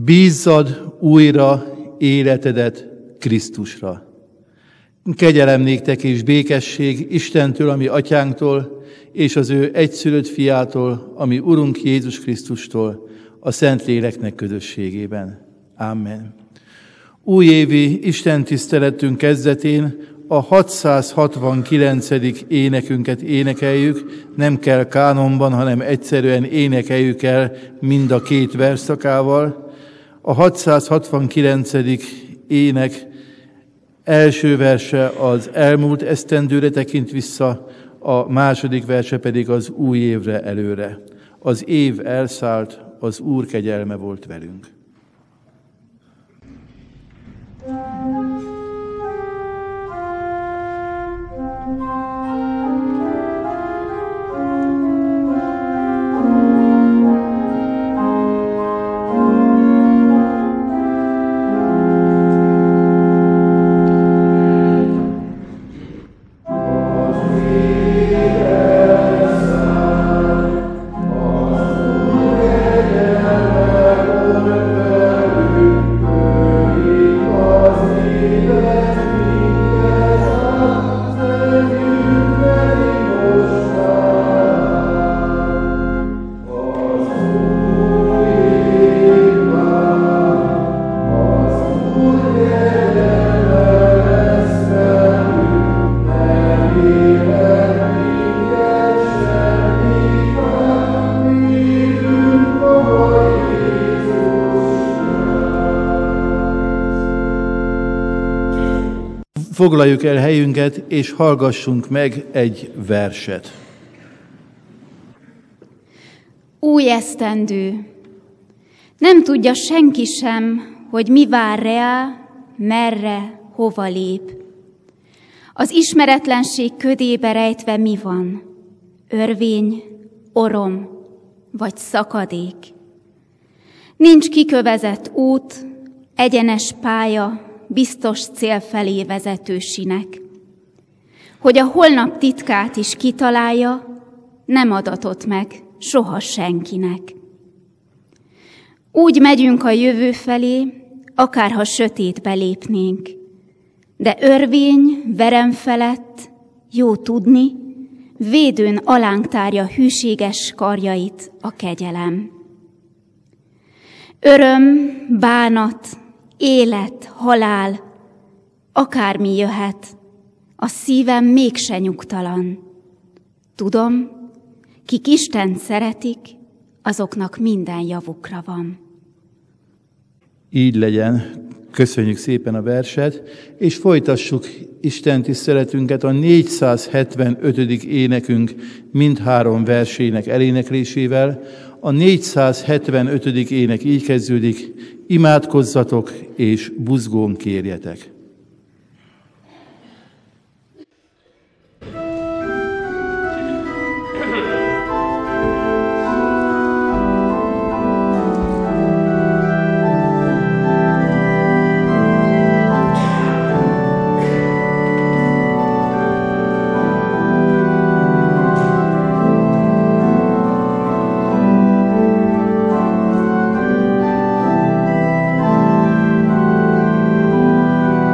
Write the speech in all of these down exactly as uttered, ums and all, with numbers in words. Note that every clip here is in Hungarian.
Bízzad újra életedet Krisztusra. Kegyelem néktek és békesség Istentől, ami atyánktól, és az ő egyszülött fiától, ami Urunk Jézus Krisztustól, a Szentléleknek közösségében. Amen. Újévi Isten tiszteletünk kezdetén a hatszázhatvankilencedik énekünket énekeljük, nem kell kánonban, hanem egyszerűen énekeljük el mind a két versszakával. A hatszázhatvankilencedik ének első verse az elmúlt esztendőre tekint vissza, a második verse pedig az új évre előre. Az év elszállt, az Úr kegyelme volt velünk. Foglaljuk el helyünket, és hallgassunk meg egy verset. Új esztendő. Nem tudja senki sem, hogy mi vár rá, merre, hova lép. Az ismeretlenség ködébe rejtve mi van? Örvény, orom vagy szakadék. Nincs kikövezett út, egyenes pálya, biztos cél felé vezető sinek. Hogy a holnap titkát is kitalálja, nem adatott meg soha senkinek. Úgy megyünk a jövő felé, akárha sötétbe lépnénk, de örvény, verem felett, jó tudni, védőn alánk tárja hűséges karjait a kegyelem. Öröm, bánat, élet, halál, akármi jöhet, a szívem mégse nyugtalan. Tudom, kik Istent szeretik, azoknak minden javukra van. Így legyen. Köszönjük szépen a verset, és folytassuk Isten tiszteletünket a négyszázhetvenötödik énekünk mindhárom versének eléneklésével. A négyszázhetvenötödik ének így kezdődik: imádkozzatok és buzgón kérjetek. Thank you.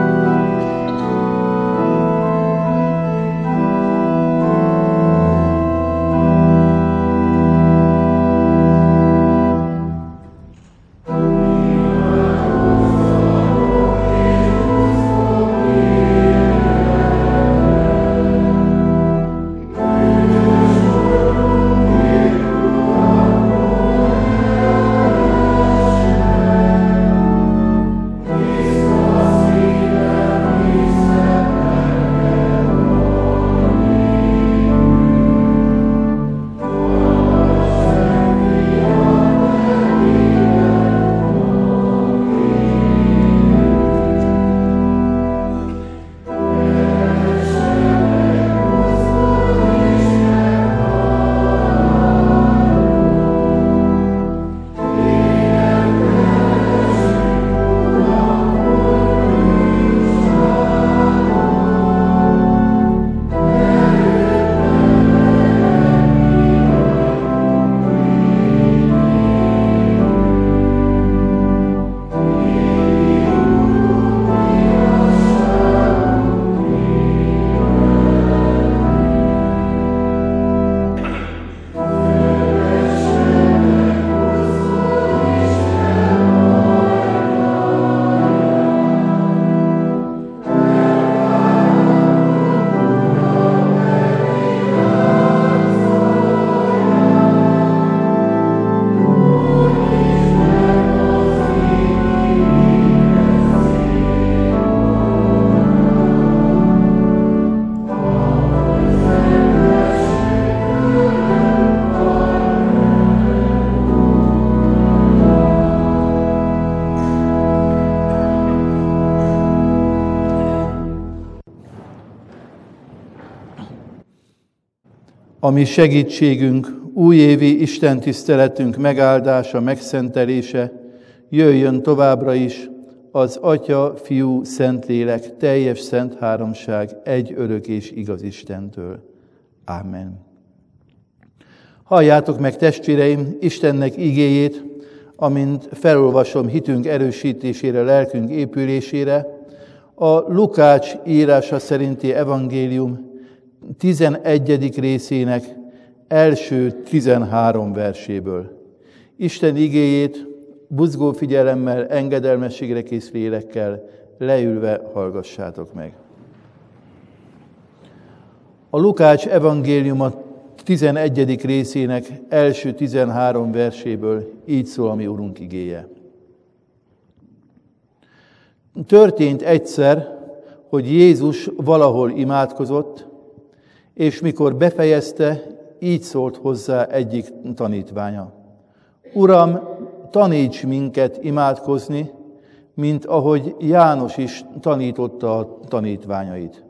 ami segítségünk, újévi Isten tiszteletünk megáldása, megszentelése, jöjjön továbbra is az Atya, Fiú, Szentlélek, teljes szent háromság, egy örök és igaz Istentől. Ámen. Halljátok meg, testvéreim, Istennek igéjét, amint felolvasom hitünk erősítésére, lelkünk épülésére, a Lukács írása szerinti evangélium tizenegyedik részének első tizenhárom verséből. Isten igéjét buzgó figyelemmel, engedelmességre kész lélekkel leülve hallgassátok meg. A Lukács evangéliuma tizenegyedik részének első tizenhárom verséből így szól a mi Urunk igéje. Történt egyszer, hogy Jézus valahol imádkozott, és mikor befejezte, így szólt hozzá egyik tanítványa. Uram, taníts minket imádkozni, mint ahogy János is tanította a tanítványait.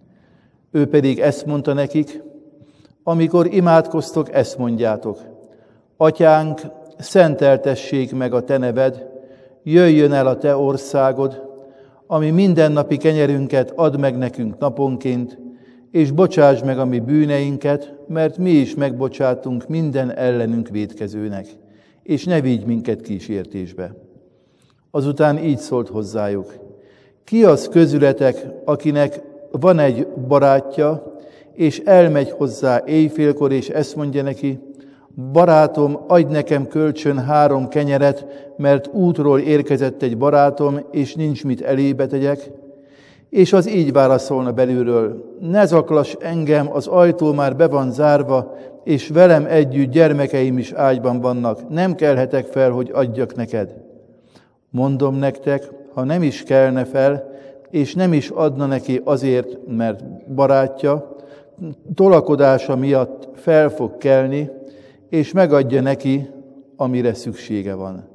Ő pedig ezt mondta nekik, amikor imádkoztok, ezt mondjátok. Atyánk, szenteltessék meg a te neved, jöjjön el a te országod, ami mindennapi kenyerünket add meg nekünk naponként, és bocsásd meg a mi bűneinket, mert mi is megbocsátunk minden ellenünk vétkezőnek, és ne vigy minket kísértésbe. Azután így szólt hozzájuk. Ki az közületek, akinek van egy barátja, és elmegy hozzá éjfélkor, és ezt mondja neki, barátom, adj nekem kölcsön három kenyeret, mert útról érkezett egy barátom, és nincs mit elébe tegyek. És az így válaszolna belülről, ne zaklass engem, az ajtó már be van zárva, és velem együtt gyermekeim is ágyban vannak, nem kelhetek fel, hogy adjak neked. Mondom nektek, ha nem is kelne fel, és nem is adna neki azért, mert barátja, tolakodása miatt fel fog kelni, és megadja neki, amire szüksége van.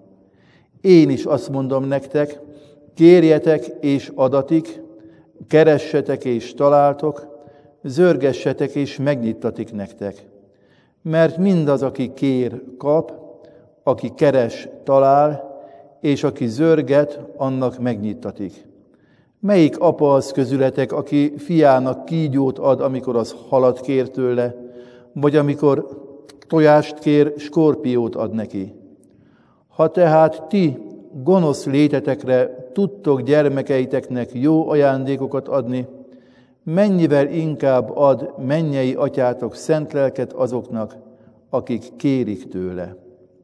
Én is azt mondom nektek, kérjetek és adatik, keressetek és találtok, zörgessetek és megnyittatik nektek. Mert mindaz, aki kér, kap, aki keres, talál, és aki zörget, annak megnyittatik. Melyik apa az közületek, aki fiának kígyót ad, amikor az halat kér tőle, vagy amikor tojást kér, skorpiót ad neki? Ha tehát ti, gonosz létetekre tudtok gyermekeiteknek jó ajándékokat adni, mennyivel inkább ad mennyei atyátok szent lelket azoknak, akik kérik tőle.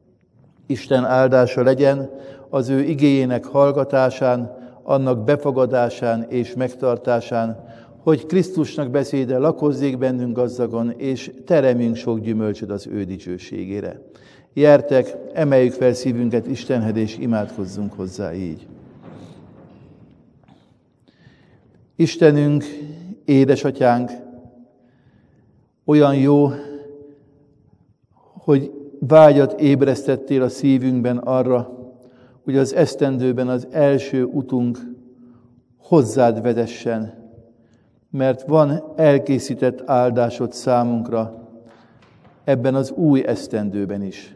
Isten áldása legyen az ő igéjének hallgatásán, annak befogadásán és megtartásán, hogy Krisztusnak beszéde lakozzék bennünk gazdagon, és teremjünk sok gyümölcsöt az ő dicsőségére. Gyertek, emeljük fel szívünket Istenhez, és imádkozzunk hozzá így. Istenünk, édesatyánk, olyan jó, hogy vágyat ébresztettél a szívünkben arra, hogy az esztendőben az első utunk hozzád vezessen, mert van elkészített áldásod számunkra ebben az új esztendőben is.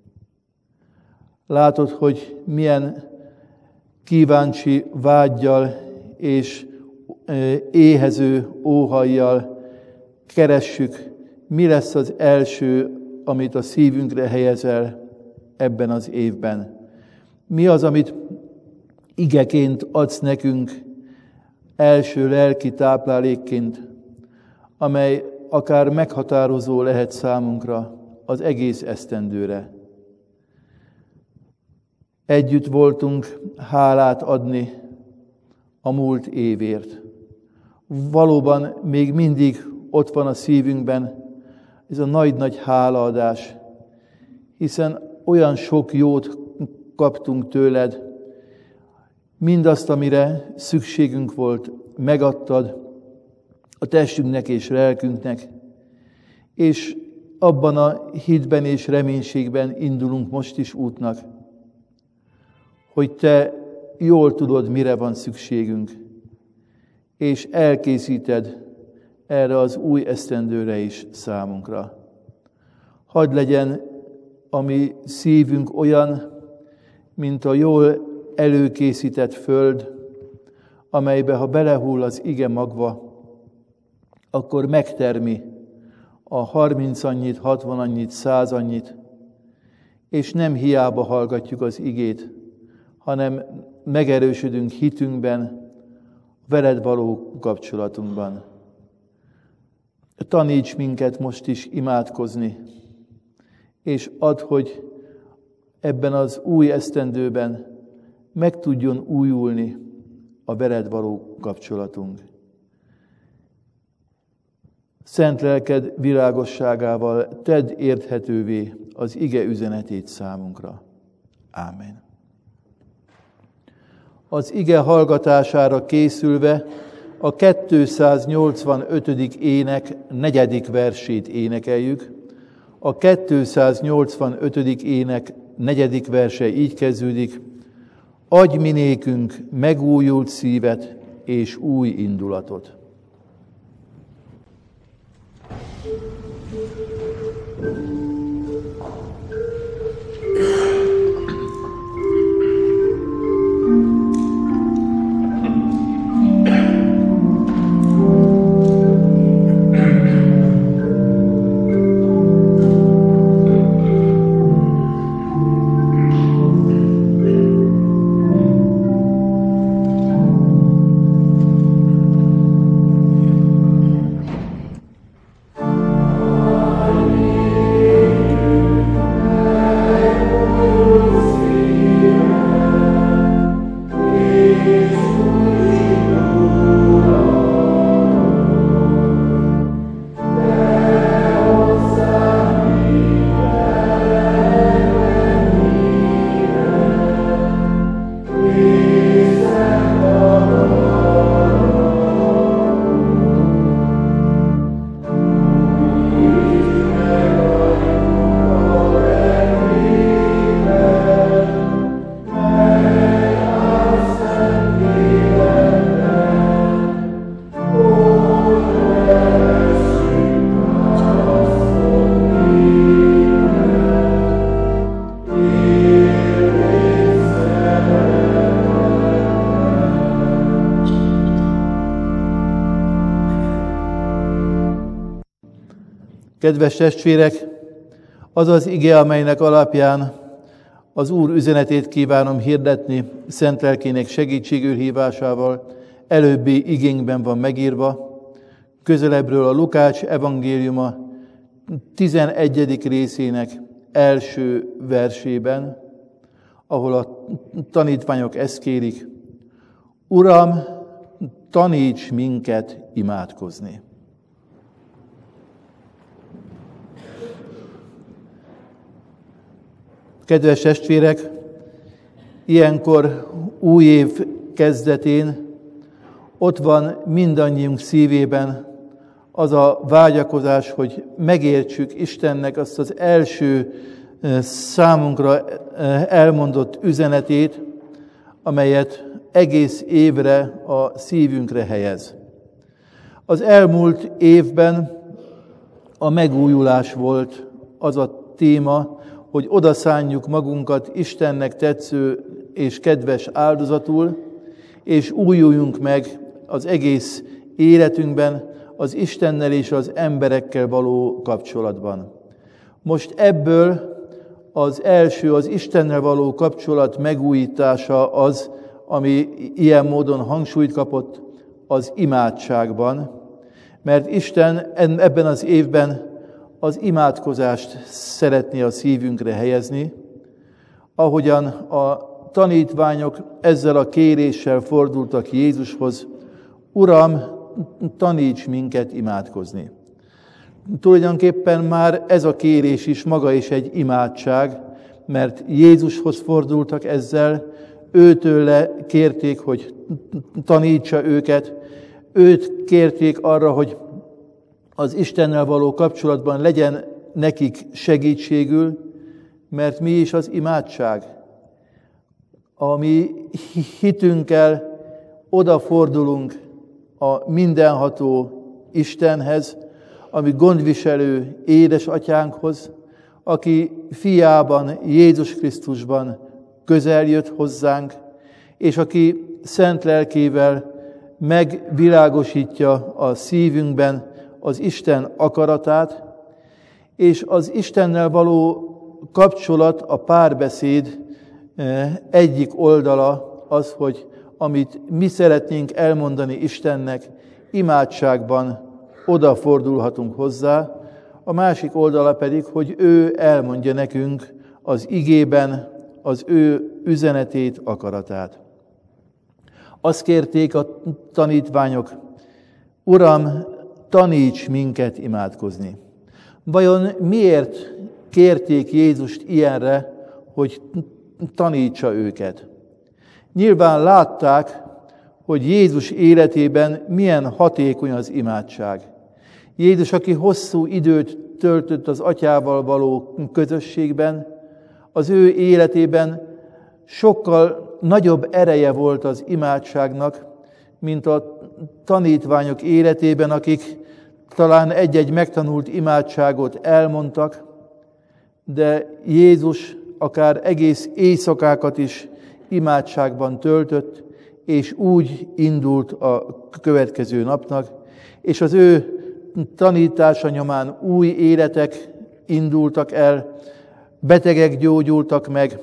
Látod, hogy milyen kíváncsi vággyal és éhező óhajjal keressük, mi lesz az első, amit a szívünkre helyezel ebben az évben. Mi az, amit igeként adsz nekünk, első lelki táplálékként, amely akár meghatározó lehet számunkra az egész esztendőre. Együtt voltunk hálát adni a múlt évért. Valóban még mindig ott van a szívünkben ez a nagy-nagy hálaadás, hiszen olyan sok jót kaptunk tőled, mindazt, amire szükségünk volt, megadtad a testünknek és lelkünknek, és abban a hitben és reménységben indulunk most is útnak, hogy te jól tudod, mire van szükségünk, és elkészíted erre az új esztendőre is számunkra. Hadd legyen a mi szívünk olyan, mint a jól előkészített föld, amelybe, ha belehull az ige magva, akkor megtermi a harminc annyit, hatvan annyit, száz annyit, és nem hiába hallgatjuk az igét, hanem megerősödünk hitünkben, veled való kapcsolatunkban. Taníts minket most is imádkozni, és add, hogy ebben az új esztendőben meg tudjon újulni a veled való kapcsolatunk. Szent lelked világosságával tedd érthetővé az ige üzenetét számunkra. Ámen. Az ige hallgatására készülve a kétszáznyolcvanötödik ének negyedik versét énekeljük. A kétszáznyolcvanötödik ének negyedik verse így kezdődik: adj mi nékünk megújult szívet és új indulatot. Kedves testvérek, az az ige, amelynek alapján az Úr üzenetét kívánom hirdetni, szent lelkének segítségül hívásával, előbbi igénkben van megírva, közelebbről a Lukács evangéliuma tizenegyedik részének első versében, ahol a tanítványok ezt kérik: Uram, taníts minket imádkozni. Kedves testvérek, ilyenkor új év kezdetén ott van mindannyiunk szívében az a vágyakozás, hogy megértsük Istennek azt az első számunkra elmondott üzenetét, amelyet egész évre a szívünkre helyez. Az elmúlt évben a megújulás volt az a téma, hogy odaszánjuk magunkat Istennek tetsző és kedves áldozatul, és újuljunk meg az egész életünkben, az Istennel és az emberekkel való kapcsolatban. Most ebből az első, az Istennel való kapcsolat megújítása az, ami ilyen módon hangsúlyt kapott az imádságban, mert Isten ebben az évben az imádkozást szeretné a szívünkre helyezni, ahogyan a tanítványok ezzel a kéréssel fordultak Jézushoz: Uram, taníts minket imádkozni. Tulajdonképpen már ez a kérés is maga is egy imádság, mert Jézushoz fordultak ezzel, őtőle kérték, hogy tanítsa őket, őt kérték arra, hogy az Istennel való kapcsolatban legyen nekik segítségül, mert mi is az imádság? A mi hitünkkel odafordulunk a mindenható Istenhez, a mi gondviselő édesatyánkhoz, aki fiában, Jézus Krisztusban közel jött hozzánk, és aki szent lelkével megvilágosítja a szívünkben az Isten akaratát, és az Istennel való kapcsolat, a párbeszéd egyik oldala az, hogy amit mi szeretnénk elmondani Istennek, imádságban odafordulhatunk hozzá, a másik oldala pedig, hogy ő elmondja nekünk az igében az ő üzenetét, akaratát. Azt kérték a tanítványok, Uram, taníts minket imádkozni. Vajon miért kérték Jézust ilyenre, hogy tanítsa őket? Nyilván látták, hogy Jézus életében milyen hatékony az imádság. Jézus, aki hosszú időt töltött az atyával való közösségben, az ő életében sokkal nagyobb ereje volt az imádságnak, mint a tanítványok életében, akik talán egy-egy megtanult imádságot elmondtak, de Jézus akár egész éjszakákat is imádságban töltött, és úgy indult a következő napnak, és az ő tanítása nyomán új életek indultak el, betegek gyógyultak meg,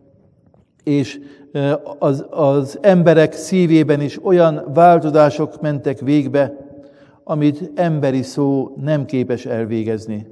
és az, az emberek szívében is olyan változások mentek végbe, amit emberi szó nem képes elvégezni.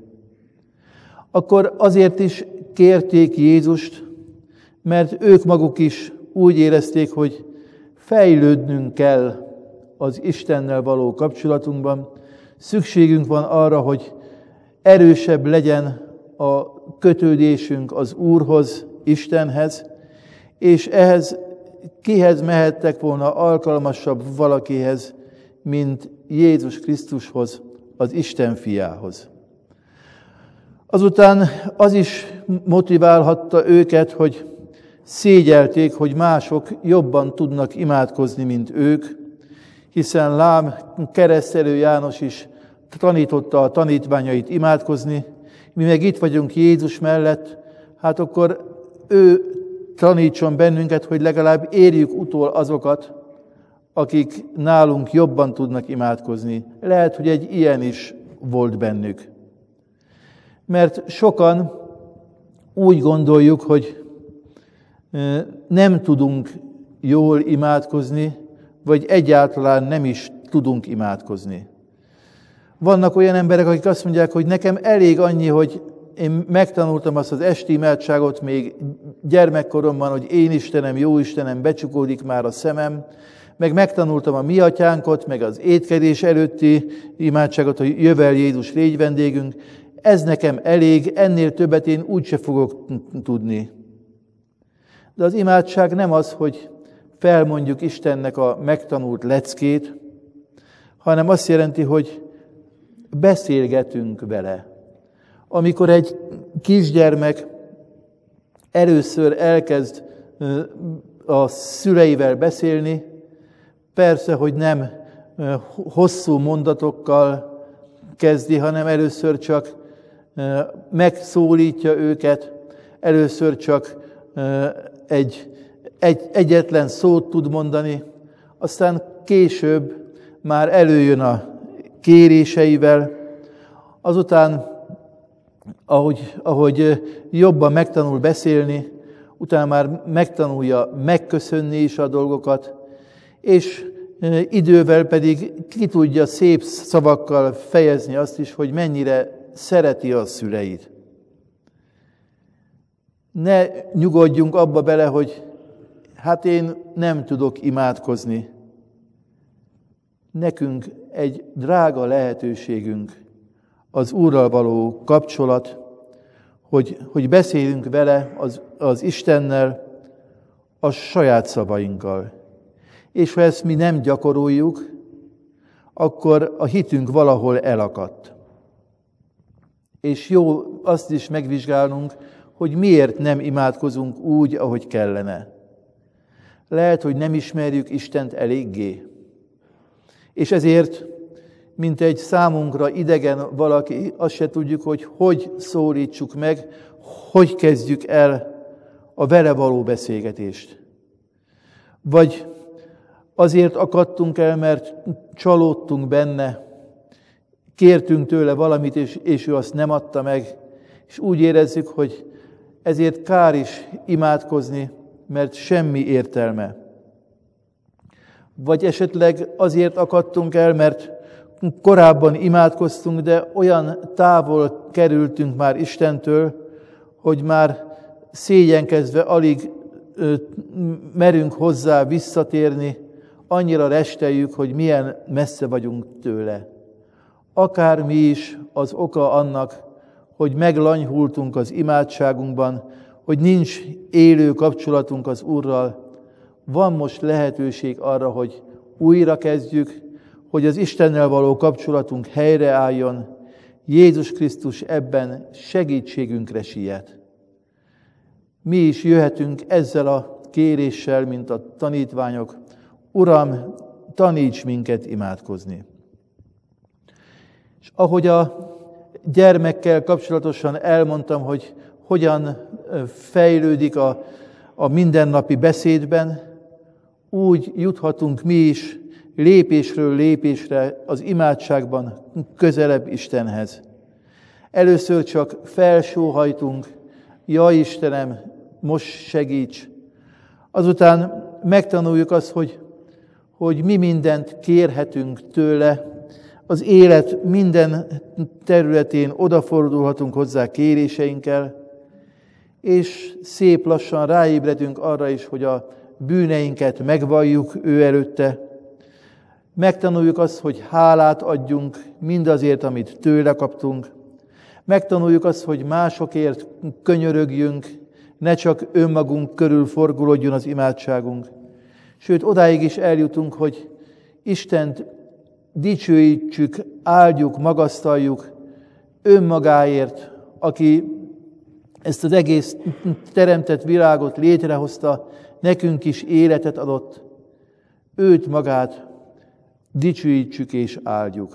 Akkor azért is kérték Jézust, mert ők maguk is úgy érezték, hogy fejlődnünk kell az Istennel való kapcsolatunkban. Szükségünk van arra, hogy erősebb legyen a kötődésünk az Úrhoz, Istenhez, és ehhez kihez mehettek volna alkalmasabb valakihez, mint Jézus Krisztushoz, az Isten fiához. Azután az is motiválhatta őket, hogy szégyelték, hogy mások jobban tudnak imádkozni, mint ők, hiszen lám Keresztelő János is tanította a tanítványait imádkozni, mi meg itt vagyunk Jézus mellett, hát akkor ő tanítson bennünket, hogy legalább érjük utol azokat, akik nálunk jobban tudnak imádkozni. Lehet, hogy egy ilyen is volt bennük. Mert sokan úgy gondoljuk, hogy nem tudunk jól imádkozni, vagy egyáltalán nem is tudunk imádkozni. Vannak olyan emberek, akik azt mondják, hogy nekem elég annyi, hogy én megtanultam azt az esti imádságot még gyermekkoromban, hogy én Istenem, jó Istenem, becsukódik már a szemem, meg megtanultam a mi atyánkot, meg az étkezés előtti imádságot, hogy jövel Jézus, légy vendégünk. Ez nekem elég, ennél többet én úgyse fogok tudni. De az imádság nem az, hogy felmondjuk Istennek a megtanult leckét, hanem azt jelenti, hogy beszélgetünk vele. Amikor egy kisgyermek először elkezd a szüleivel beszélni, persze, hogy nem hosszú mondatokkal kezdi, hanem először csak megszólítja őket, először csak egy, egy egyetlen szót tud mondani, aztán később már előjön a kéréseivel, azután, ahogy, ahogy jobban megtanul beszélni, utána már megtanulja megköszönni is a dolgokat, és idővel pedig ki tudja szép szavakkal fejezni azt is, hogy mennyire szereti a szüleit. Ne nyugodjunk abba bele, hogy hát én nem tudok imádkozni. Nekünk egy drága lehetőségünk az Úrral való kapcsolat, hogy, hogy beszélünk vele, az, az Istennel, a saját szavainkkal. És ha ezt mi nem gyakoroljuk, akkor a hitünk valahol elakadt. És jó azt is megvizsgálnunk, hogy miért nem imádkozunk úgy, ahogy kellene. Lehet, hogy nem ismerjük Istent eléggé. És ezért mint egy számunkra idegen valaki, azt se tudjuk, hogy hogy szólítsuk meg, hogy kezdjük el a vele való beszélgetést. Vagy azért akadtunk el, mert csalódtunk benne, kértünk tőle valamit, és, és ő azt nem adta meg, és úgy érezzük, hogy ezért kár is imádkozni, mert semmi értelme. Vagy esetleg azért akadtunk el, mert korábban imádkoztunk, de olyan távol kerültünk már Istentől, hogy már szégyenkezve alig ö, merünk hozzá visszatérni, annyira resteljük, hogy milyen messze vagyunk tőle. Akár mi is az oka annak, hogy meglanyhultunk az imádságunkban, hogy nincs élő kapcsolatunk az Úrral, van most lehetőség arra, hogy újra kezdjük, hogy az Istennel való kapcsolatunk helyreálljon. Jézus Krisztus ebben segítségünkre siet. Mi is jöhetünk ezzel a kéréssel, mint a tanítványok. Uram, taníts minket imádkozni. És ahogy a gyermekkel kapcsolatosan elmondtam, hogy hogyan fejlődik a, a mindennapi beszédben, úgy juthatunk mi is lépésről lépésre az imádságban közelebb Istenhez. Először csak felsóhajtunk, ja Istenem, most segíts! Azután megtanuljuk azt, hogy, hogy mi mindent kérhetünk tőle, az élet minden területén odafordulhatunk hozzá kéréseinkkel, és szép lassan ráébredünk arra is, hogy a bűneinket megvalljuk ő előtte. Megtanuljuk azt, hogy hálát adjunk mindazért, amit tőle kaptunk. Megtanuljuk azt, hogy másokért könyörögjünk, ne csak önmagunk körül forgulódjon az imádságunk. Sőt, odáig is eljutunk, hogy Istent dicsőítsük, áldjuk, magasztaljuk önmagáért, aki ezt az egész teremtett világot létrehozta, nekünk is életet adott. Őt magát dicsőítsük és áldjuk.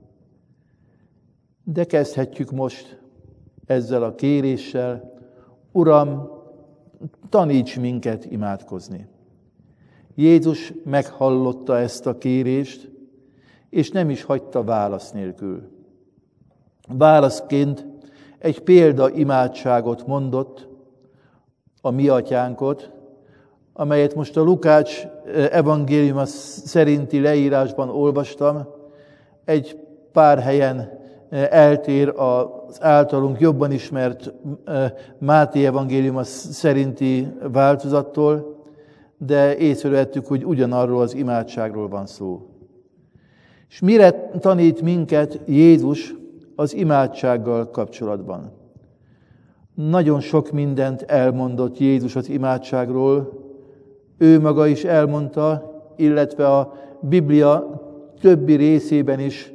De kezdhetjük most ezzel a kéréssel, Uram, taníts minket imádkozni. Jézus meghallotta ezt a kérést, és nem is hagyta válasz nélkül. Válaszként egy példa imádságot mondott, a mi atyánkot, amelyet most a Lukács evangéliuma szerinti leírásban olvastam. Egy pár helyen eltér az általunk jobban ismert Máté evangéliuma szerinti változattól, de észrevettük, hogy ugyanarról az imádságról van szó. És mire tanít minket Jézus az imádsággal kapcsolatban? Nagyon sok mindent elmondott Jézus az imádságról, ő maga is elmondta, illetve a Biblia többi részében is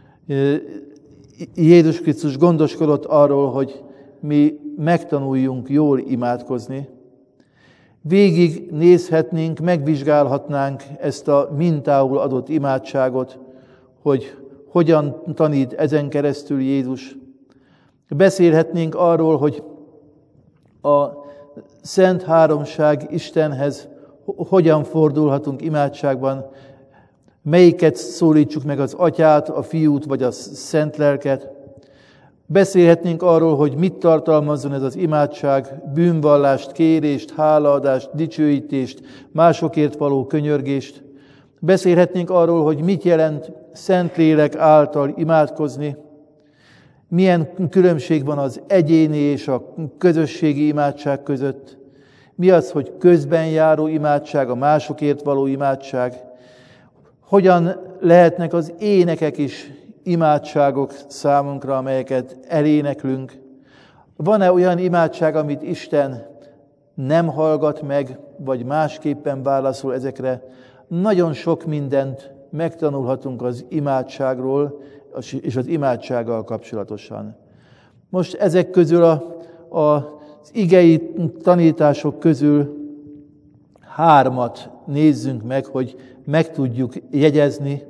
Jézus Krisztus gondoskodott arról, hogy mi megtanuljunk jól imádkozni. Végig nézhetnénk, megvizsgálhatnánk ezt a mintául adott imádságot, hogy hogyan tanít ezen keresztül Jézus. Beszélhetnénk arról, hogy a Szent Háromság Istenhez hogyan fordulhatunk imádságban, melyiket szólítsuk meg, az Atyát, a Fiút vagy a Szent Lelket. Beszélhetnénk arról, hogy mit tartalmazzon ez az imádság, bűnvallást, kérést, hálaadást, dicsőítést, másokért való könyörgést. Beszélhetnénk arról, hogy mit jelent Szentlélek által imádkozni, milyen különbség van az egyéni és a közösségi imádság között, mi az, hogy közben járó imádság, a másokért való imádság, hogyan lehetnek az énekek is imádságok számunkra, amelyeket eléneklünk. Van-e olyan imádság, amit Isten nem hallgat meg, vagy másképpen válaszol ezekre? Nagyon sok mindent megtanulhatunk az imádságról, és az imádsággal kapcsolatosan. Most ezek közül a, a, az igei tanítások közül hármat nézzünk meg, hogy meg tudjuk jegyezni,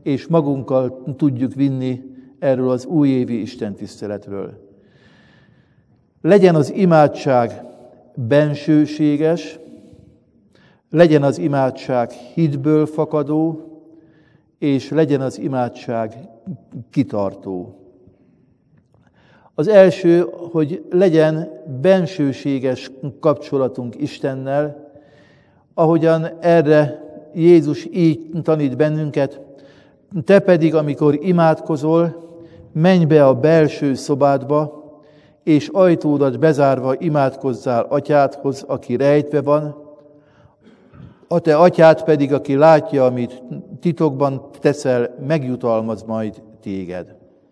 és magunkkal tudjuk vinni erről az újévi istentiszteletről. Legyen az imádság bensőséges, legyen az imádság hitből fakadó, és legyen az imádság kitartó. Az első, hogy legyen bensőséges kapcsolatunk Istennel, ahogyan erre Jézus így tanít bennünket, te pedig, amikor imádkozol, menj be a belső szobádba, és ajtódat bezárva imádkozzál atyádhoz, aki rejtve van, a te atyád pedig, aki látja, amit titokban teszel, megjutalmaz majd téged.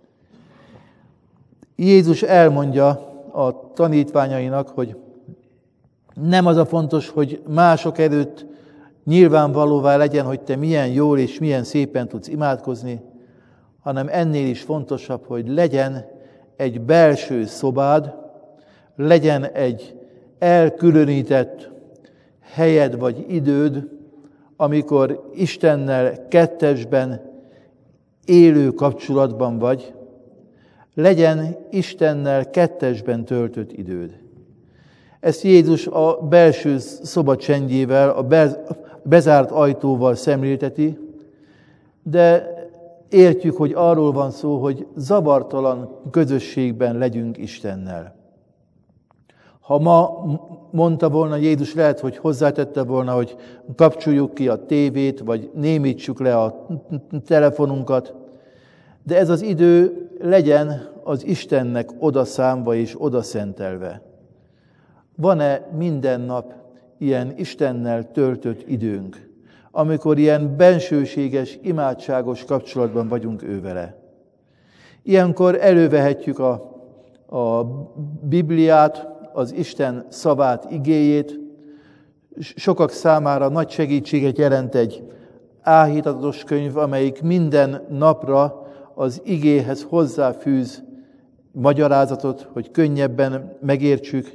Jézus elmondja a tanítványainak, hogy nem az a fontos, hogy mások előtt nyilvánvalóvá legyen, hogy te milyen jól és milyen szépen tudsz imádkozni, hanem ennél is fontosabb, hogy legyen egy belső szobád, legyen egy elkülönített helyed vagy időd, amikor Istennel kettesben élő kapcsolatban vagy, legyen Istennel kettesben töltött időd. Ezt Jézus a belső szoba csendjével, a bezárt ajtóval szemlélteti, de értjük, hogy arról van szó, hogy zavartalan közösségben legyünk Istennel. Ha ma mondta volna Jézus, lehet, hogy hozzátette volna, hogy kapcsoljuk ki a tévét, vagy némítsuk le a telefonunkat, de ez az idő legyen az Istennek odaszámva és odaszentelve. Van-e minden nap ilyen Istennel töltött időnk, amikor ilyen bensőséges, imádságos kapcsolatban vagyunk ővele? Ilyenkor elővehetjük a, a Bibliát, az Isten szavát, igéjét. Sokak számára nagy segítséget jelent egy áhítatos könyv, amelyik minden napra az igéhez hozzáfűz magyarázatot, hogy könnyebben megértsük.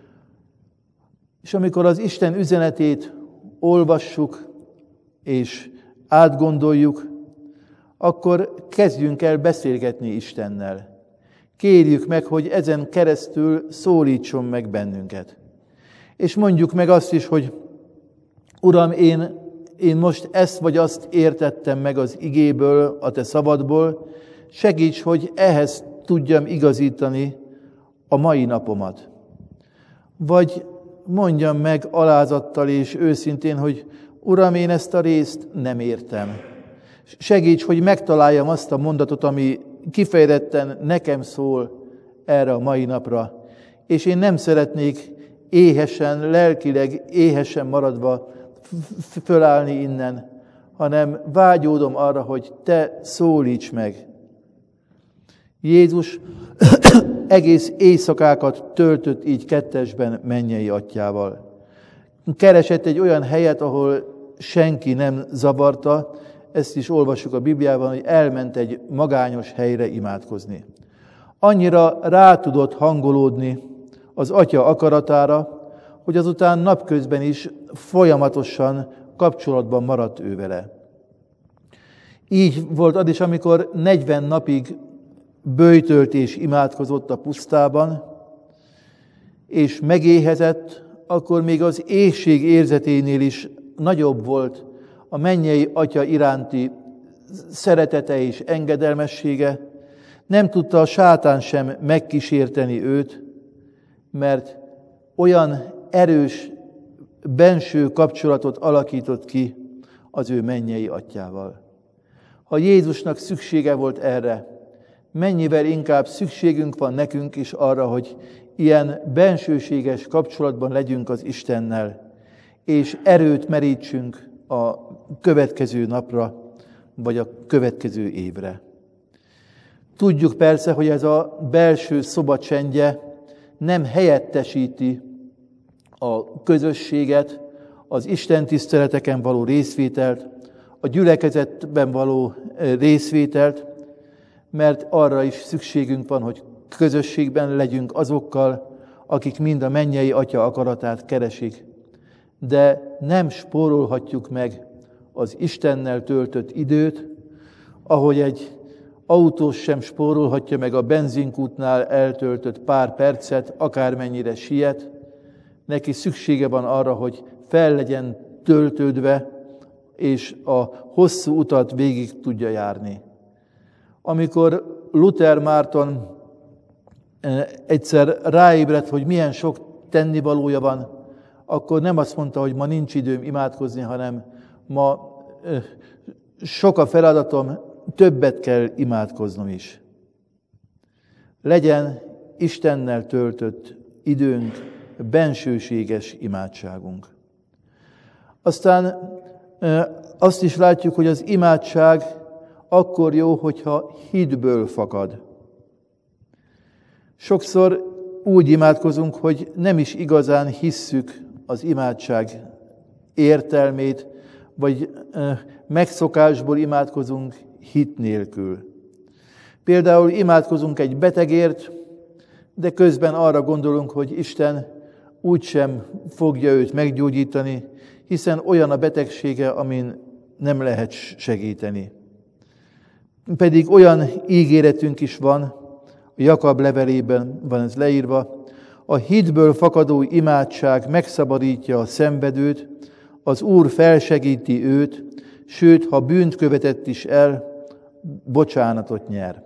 És amikor az Isten üzenetét olvassuk és átgondoljuk, akkor kezdjünk el beszélgetni Istennel. Kérjük meg, hogy ezen keresztül szólítson meg bennünket. És mondjuk meg azt is, hogy Uram, én, én most ezt vagy azt értettem meg az igéből, a te szavadból, segíts, hogy ehhez tudjam igazítani a mai napomat. Vagy mondjam meg alázattal és őszintén, hogy Uram, én ezt a részt nem értem. Segíts, hogy megtaláljam azt a mondatot, ami kifejezetten nekem szól erre a mai napra. És én nem szeretnék éhesen, lelkileg éhesen maradva fölállni innen, hanem vágyódom arra, hogy te szólíts meg. Jézus egész éjszakákat töltött így kettesben mennyei atyával. Keresett egy olyan helyet, ahol senki nem zavarta, ezt is olvassuk a Bibliában, hogy elment egy magányos helyre imádkozni. Annyira rá tudott hangolódni az Atya akaratára, hogy azután napközben is folyamatosan kapcsolatban maradt ő vele. Így volt az is, amikor negyven napig böjtölt és imádkozott a pusztában, és megéhezett, akkor még az éhség érzeténél is nagyobb volt a mennyei Atya iránti szeretete és engedelmessége. Nem tudta a sátán sem megkísérteni őt, mert olyan erős benső kapcsolatot alakított ki az ő mennyei Atyával. Ha Jézusnak szüksége volt erre, mennyivel inkább szükségünk van nekünk is arra, hogy ilyen bensőséges kapcsolatban legyünk az Istennel, és erőt merítsünk a következő napra, vagy a következő évre. Tudjuk persze, hogy ez a belső szoba csendje nem helyettesíti a közösséget, az Isten tiszteleteken való részvételt, a gyülekezetben való részvételt, mert arra is szükségünk van, hogy közösségben legyünk azokkal, akik mind a mennyei Atya akaratát keresik. De nem spórolhatjuk meg az Istennel töltött időt, ahogy egy autós sem spórolhatja meg a benzinkútnál eltöltött pár percet, akármennyire siet, neki szüksége van arra, hogy fel legyen töltődve, és a hosszú utat végig tudja járni. Amikor Luther Márton egyszer ráébredt, hogy milyen sok tennivalója van, akkor nem azt mondta, hogy ma nincs időm imádkozni, hanem ma sok a feladatom, többet kell imádkoznom is. Legyen Istennel töltött időnk, bensőséges imádságunk. Aztán azt is látjuk, hogy az imádság akkor jó, hogyha hitből fakad. Sokszor úgy imádkozunk, hogy nem is igazán hisszük az imádság értelmét, vagy megszokásból imádkozunk hit nélkül. Például imádkozunk egy betegért, de közben arra gondolunk, hogy Isten úgysem fogja őt meggyógyítani, hiszen olyan a betegsége, amin nem lehet segíteni. Pedig olyan ígéretünk is van, a Jakab levelében van ez leírva, a hitből fakadó imádság megszabadítja a szenvedőt, az Úr felsegíti őt, sőt, ha bűnt követett is el, bocsánatot nyer.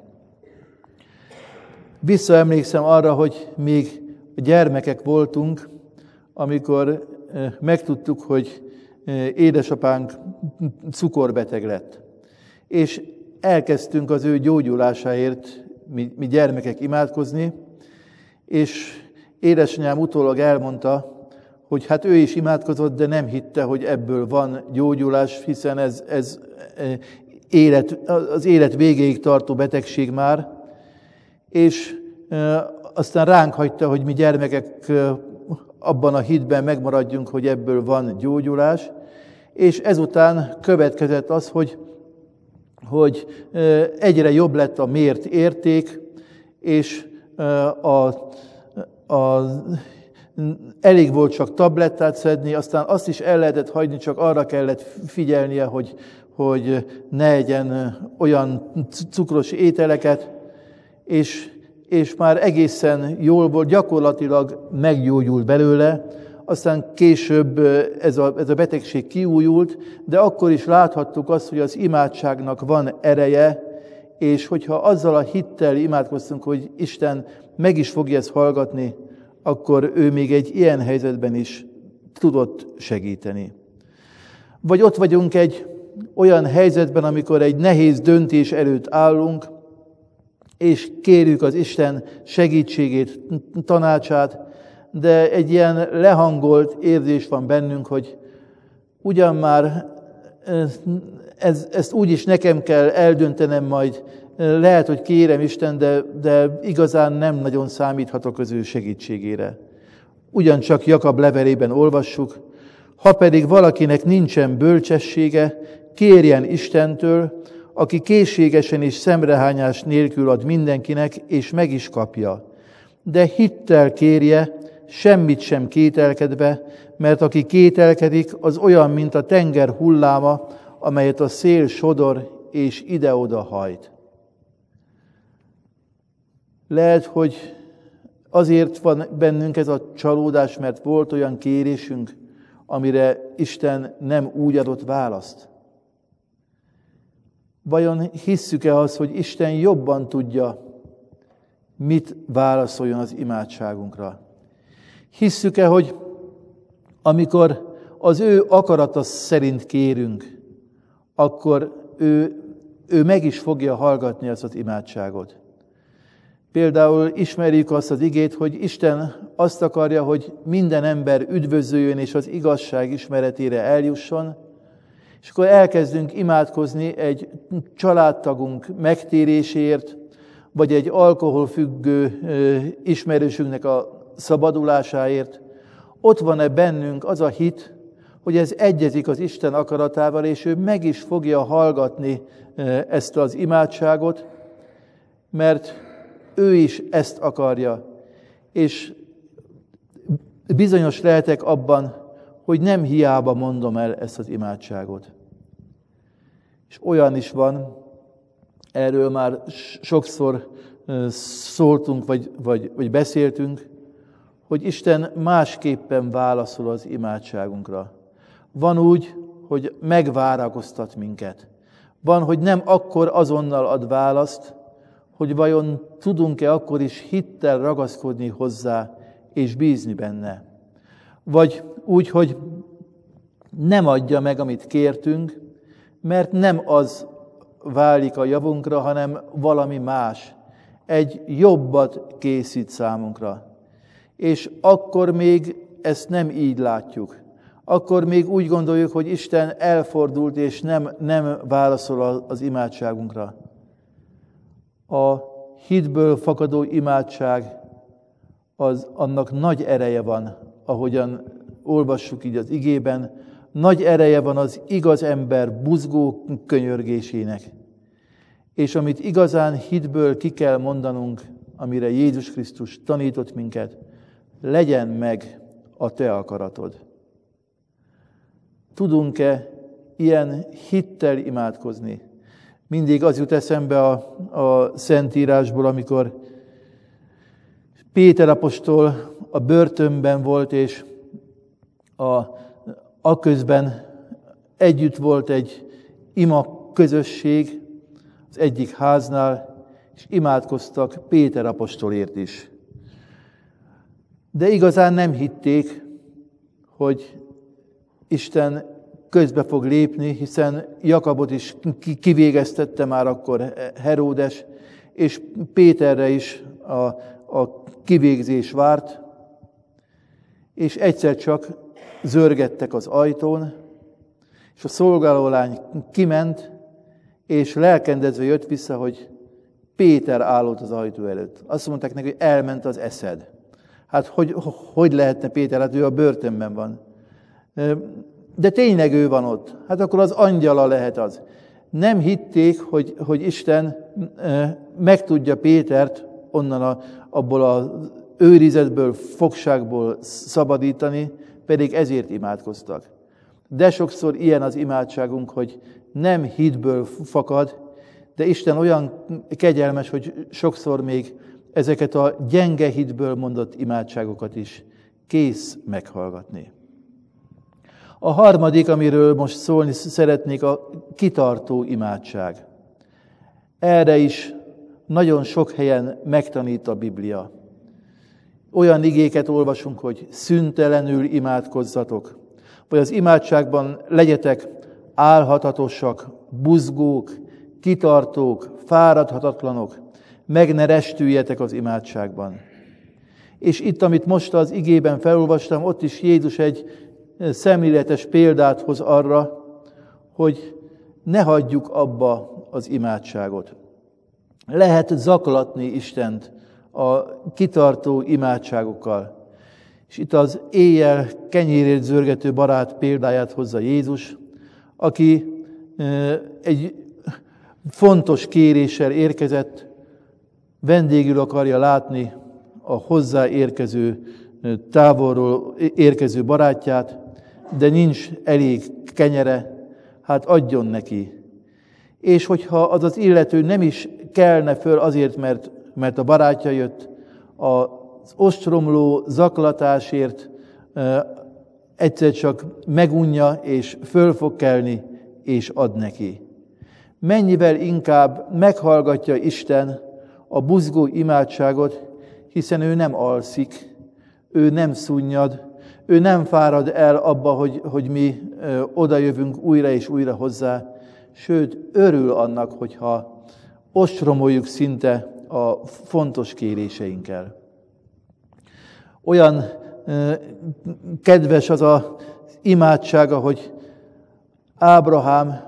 Visszaemlékszem arra, hogy még gyermekek voltunk, amikor megtudtuk, hogy édesapánk cukorbeteg lett. És elkezdtünk az ő gyógyulásáért mi, mi gyermekek imádkozni, és édesanyám utólag elmondta, hogy hát ő is imádkozott, de nem hitte, hogy ebből van gyógyulás, hiszen ez, ez élet, az élet végéig tartó betegség már, és aztán ránk hagyta, hogy mi gyermekek abban a hitben megmaradjunk, hogy ebből van gyógyulás, és ezután következett az, hogy, hogy egyre jobb lett a mért érték, és a, a, elég volt csak tablettát szedni, aztán azt is el lehetett hagyni, csak arra kellett figyelnie, hogy, hogy ne egyen olyan cukros ételeket, és, és már egészen jól volt, gyakorlatilag meggyógyult belőle, aztán később ez a, ez a betegség kiújult, de akkor is láthattuk azt, hogy az imádságnak van ereje, és hogyha azzal a hittel imádkoztunk, hogy Isten meg is fogja ezt hallgatni, akkor ő még egy ilyen helyzetben is tudott segíteni. Vagy ott vagyunk egy olyan helyzetben, amikor egy nehéz döntés előtt állunk, és kérjük az Isten segítségét, tanácsát, de egy ilyen lehangolt érzés van bennünk, hogy ugyan már ez, ezt úgyis nekem kell eldöntenem majd, lehet, hogy kérem Isten, de, de igazán nem nagyon számíthatok az ő segítségére. Ugyancsak Jakab levelében olvassuk, ha pedig valakinek nincsen bölcsessége, kérjen Istentől, aki készségesen és szemrehányás nélkül ad mindenkinek, és meg is kapja. De hittel kérje, semmit sem kételkedve, mert aki kételkedik, az olyan, mint a tenger hulláma, amelyet a szél sodor és ide-oda hajt. Lehet, hogy azért van bennünk ez a csalódás, mert volt olyan kérésünk, amire Isten nem úgy adott választ. Vajon hisszük-e azt, hogy Isten jobban tudja, mit válaszoljon az imádságunkra? Hisszük-e, hogy amikor az ő akarata szerint kérünk, akkor ő, ő meg is fogja hallgatni ezt az imádságot? Például ismerjük azt az igét, hogy Isten azt akarja, hogy minden ember üdvözöljön és az igazság ismeretére eljusson, és akkor elkezdünk imádkozni egy családtagunk megtéréséért, vagy egy alkoholfüggő ismerősünknek a szabadulásáért. Ott van-e bennünk az a hit, hogy ez egyezik az Isten akaratával, és ő meg is fogja hallgatni ezt az imádságot, mert ő is ezt akarja. És bizonyos lehetek abban, hogy nem hiába mondom el ezt az imádságot. És olyan is van, Erről már sokszor szóltunk, vagy, vagy, vagy beszéltünk, hogy Isten másképpen válaszol az imádságunkra. Van úgy, hogy megvárakoztat minket. Van, hogy nem akkor azonnal ad választ, hogy vajon tudunk-e akkor is hittel ragaszkodni hozzá, és bízni benne. Vagy úgy, hogy nem adja meg, amit kértünk, mert nem az válik a javunkra, hanem valami más. Egy jobbat készít számunkra. És akkor még ezt nem így látjuk. Akkor még úgy gondoljuk, hogy Isten elfordult, és nem, nem válaszol az imádságunkra. A hitből fakadó imádság, az, annak nagy ereje van, ahogyan olvassuk így az igében, nagy ereje van az igaz ember buzgó könyörgésének. És amit igazán hitből ki kell mondanunk, amire Jézus Krisztus tanított minket, legyen meg a te akaratod. Tudunk-e ilyen hittel imádkozni? Mindig az jut eszembe a, a Szentírásból, amikor Péter apostol a börtönben volt, és a, aközben együtt volt egy ima közösség az egyik háznál, és imádkoztak Péter apostolért is. De igazán nem hitték, hogy Isten közbe fog lépni, hiszen Jakabot is kivégeztette már akkor Heródes, és Péterre is a, a kivégzés várt, és egyszer csak zörgettek az ajtón, és a szolgálólány kiment, és lelkendezve jött vissza, hogy Péter állott az ajtó előtt. Azt mondták neki, hogy elment az eszed. Hát hogy, hogy lehetne Péter? Hát ő a börtönben van. De tényleg ő van ott. Hát akkor az angyala lehet az. Nem hitték, hogy, hogy Isten megtudja Pétert onnan a, abból az őrizetből, fogságból szabadítani, pedig ezért imádkoztak. De sokszor ilyen az imádságunk, hogy nem hitből fakad, de Isten olyan kegyelmes, hogy sokszor még ezeket a gyenge hitből mondott imádságokat is kész meghallgatni. A harmadik, amiről most szólni szeretnék, a kitartó imádság. Erre is nagyon sok helyen megtanít a Biblia. Olyan igéket olvasunk, hogy szüntelenül imádkozzatok, vagy az imádságban legyetek álhatatosak, buzgók, kitartók, fáradhatatlanok, meg ne restüljetek az imádságban. És itt, amit most az igében felolvastam, ott is Jézus egy szemléletes példát hoz arra, hogy ne hagyjuk abba az imádságot. Lehet zaklatni Istent a kitartó imádságokkal. És itt az éjjel kenyérét zörgető barát példáját hozza Jézus, aki egy fontos kéréssel érkezett, vendégül akarja látni a hozzá érkező, távolról érkező barátját, de nincs elég kenyere, hát adjon neki. És hogyha az az illető nem is kelne föl azért, mert, mert a barátja jött, az ostromló zaklatásért egyszer csak megunja, és föl fog kelni, és ad neki. Mennyivel inkább meghallgatja Isten a buzgó imádságot, hiszen ő nem alszik, ő nem szunnyad, ő nem fárad el abba, hogy, hogy mi ö, odajövünk újra és újra hozzá, sőt, örül annak, hogyha ostromoljuk szinte a fontos kéréseinkkel. Olyan ö, kedves az az imádsága, hogy Ábrahám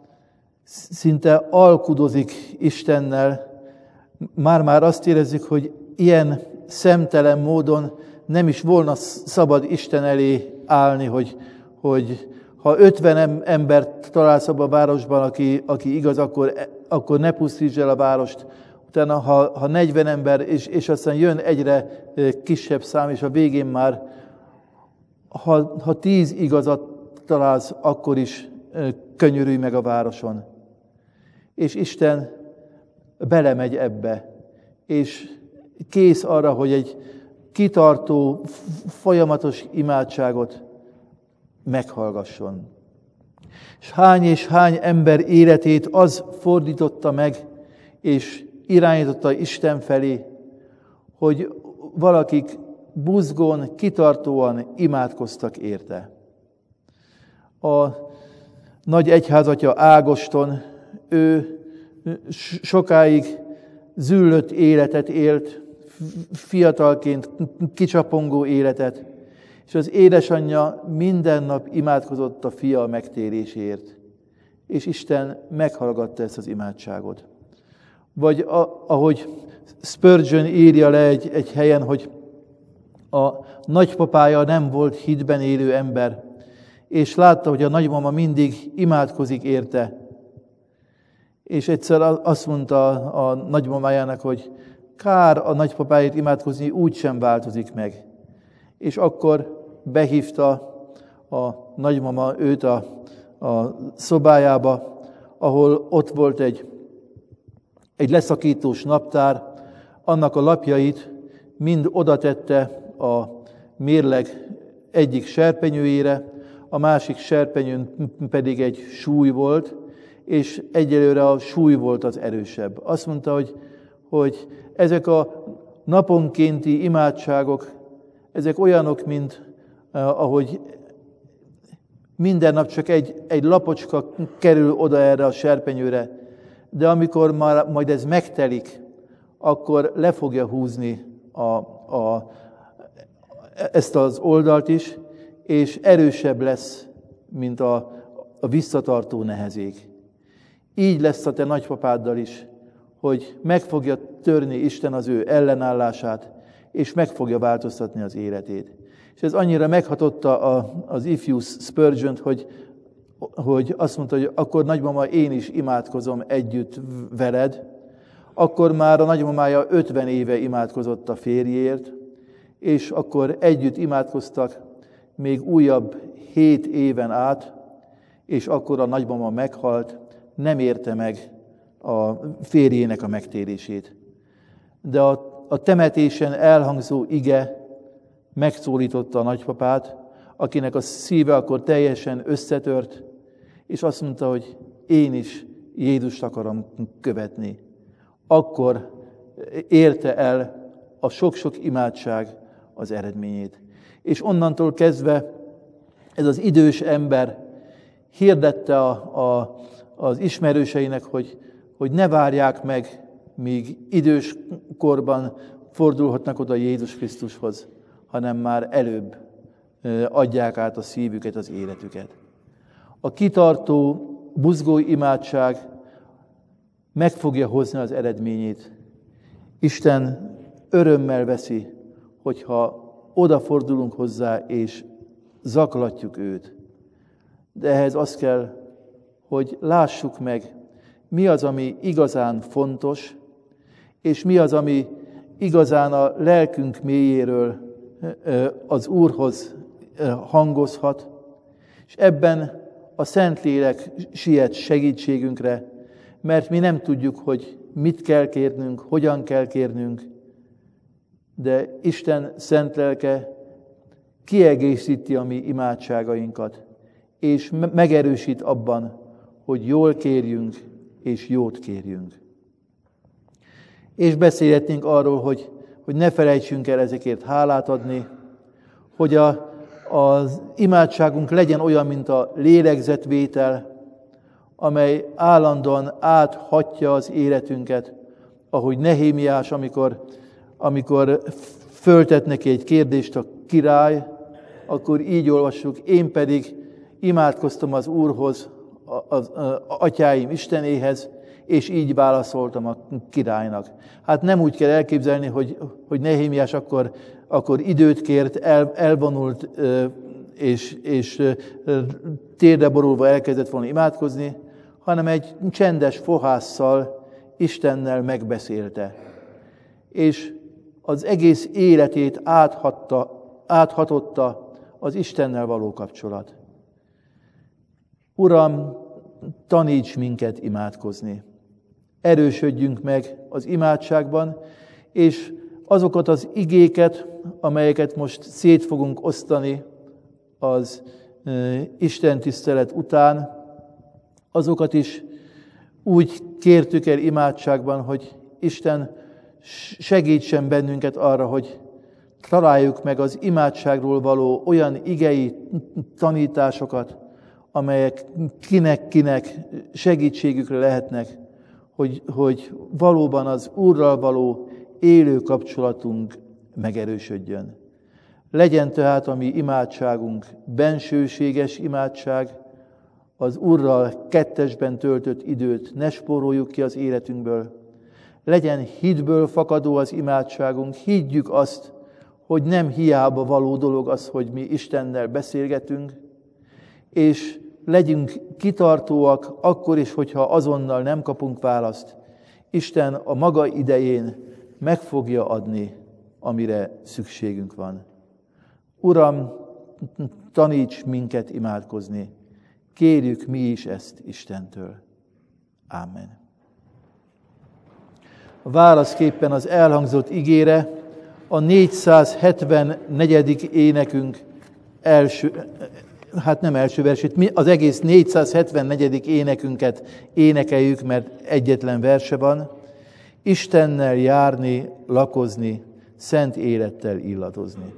szinte alkudozik Istennel, már-már azt érezzük, hogy ilyen szemtelen módon nem is volna szabad Isten elé állni, hogy, hogy ha ötven embert találsz abban a városban, aki, aki igaz, akkor, akkor ne pusztítsd el a várost. Utána, ha, ha negyven ember, és, és aztán jön egyre kisebb szám, és a végén már, ha, ha tíz igazat találsz, akkor is könyörülj meg a városon. És Isten belemegy ebbe, és kész arra, hogy egy kitartó, folyamatos imádságot meghallgasson. És hány és hány ember életét az fordította meg, és irányította Isten felé, hogy valakik buzgón, kitartóan imádkoztak érte. A nagy egyházatja Ágoston, ő sokáig züllött életet élt, fiatalként kicsapongó életet, és az édesanyja minden nap imádkozott a fia megtérésért, és Isten meghallgatta ezt az imádságot. Vagy a, ahogy Spurgeon írja le egy, egy helyen, hogy a nagypapája nem volt hitben élő ember, és látta, hogy a nagymama mindig imádkozik érte. És egyszer azt mondta a nagymamájának, hogy kár a nagypapáért imádkozni, úgysem változik meg. És akkor behívta a nagymama őt a, a szobájába, ahol ott volt egy, egy leszakítós naptár, annak a lapjait mind oda tette a mérleg egyik serpenyőjére, a másik serpenyőn pedig egy súly volt, és egyelőre a súly volt az erősebb. Azt mondta, hogy, hogy ezek a naponkénti imádságok, ezek olyanok, mint eh, ahogy minden nap csak egy, egy lapocska kerül oda erre a serpenyőre, de amikor már, majd ez megtelik, akkor le fogja húzni a, a, ezt az oldalt is, és erősebb lesz, mint a, a visszatartó nehezék. Így lesz a te nagypapáddal is, hogy meg fogja törni Isten az ő ellenállását, és meg fogja változtatni az életét. És ez annyira meghatotta a, az ifjú Spurgeont, hogy, hogy azt mondta, hogy akkor nagymama, én is imádkozom együtt veled. Akkor már a nagymamája ötven éve imádkozott a férjéért, és akkor együtt imádkoztak még újabb hét éven át, és akkor a nagymama meghalt, nem érte meg a férjének a megtérését. De a, a temetésen elhangzó ige megszólította a nagypapát, akinek a szíve akkor teljesen összetört, és azt mondta, hogy én is Jézust akarom követni. Akkor érte el a sok-sok imádság az eredményét. És onnantól kezdve ez az idős ember hirdette a, a, az ismerőseinek, hogy, hogy ne várják meg, míg idős korban fordulhatnak oda Jézus Krisztushoz, hanem már előbb adják át a szívüket, az életüket. A kitartó, buzgó imádság meg fogja hozni az eredményét. Isten örömmel veszi, hogyha odafordulunk hozzá, és zaklatjuk őt. De ehhez az kell, hogy lássuk meg, mi az, ami igazán fontos, és mi az, ami igazán a lelkünk mélyéről az Úrhoz hangozhat, és ebben a Szentlélek siet segítségünkre, mert mi nem tudjuk, hogy mit kell kérnünk, hogyan kell kérnünk, de Isten szent lelke kiegészíti a mi imádságainkat, és megerősít abban, hogy jól kérjünk, és jót kérjünk. És beszélhetnénk arról, hogy, hogy ne felejtsünk el ezekért hálát adni, hogy a, az imádságunk legyen olyan, mint a lélegzetvétel, amely állandóan áthatja az életünket, ahogy Nehémiás, amikor, amikor föltett neki egy kérdést a király, akkor így olvassuk, én pedig imádkoztam az Úrhoz, az atyáim Istenéhez, és így válaszoltam a királynak. Hát nem úgy kell elképzelni, hogy, hogy Nehémiás akkor, akkor időt kért, el, elvonult, és, és térdre borulva elkezdett volna imádkozni, hanem egy csendes fohásszal Istennel megbeszélte. És az egész életét áthatta, áthatotta az Istennel való kapcsolat. Uram, taníts minket imádkozni. erősödjünk meg az imádságban, és azokat az igéket, amelyeket most szét fogunk osztani az Isten tisztelet után, azokat is úgy kértük el imádságban, hogy Isten segítsen bennünket arra, hogy találjuk meg az imádságról való olyan igei tanításokat, amelyek kinek-kinek segítségükre lehetnek, hogy, hogy valóban az Úrral való élő kapcsolatunk megerősödjön. Legyen tehát a mi imádságunk bensőséges imádság, az Úrral kettesben töltött időt ne spóroljuk ki az életünkből. Legyen hitből fakadó az imádságunk, higgyük azt, hogy nem hiába való dolog az, hogy mi Istennel beszélgetünk, és legyünk kitartóak akkor is, hogyha azonnal nem kapunk választ. Isten a maga idején meg fogja adni, amire szükségünk van. Uram, taníts minket imádkozni. Kérjük mi is ezt Istentől. Ámen. A válaszképpen az elhangzott igére a négyszázhetvennegyedik énekünk első, hát nem első versét, az egész négyszázhetvennegyedik énekünket énekeljük, mert egyetlen verse van. Istennel járni, lakozni, szent élettel illadozni.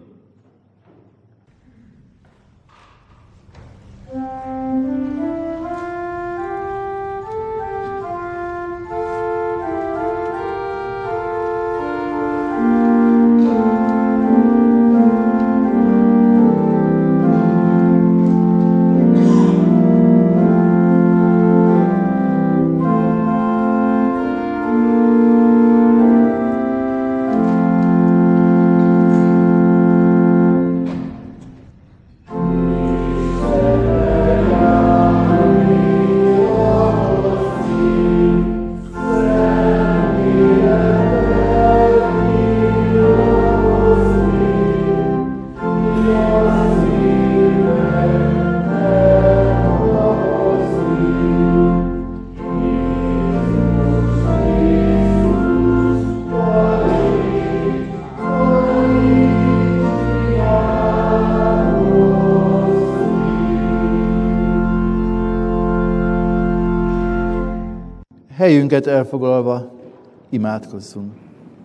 Helyünket elfoglalva imádkozzunk.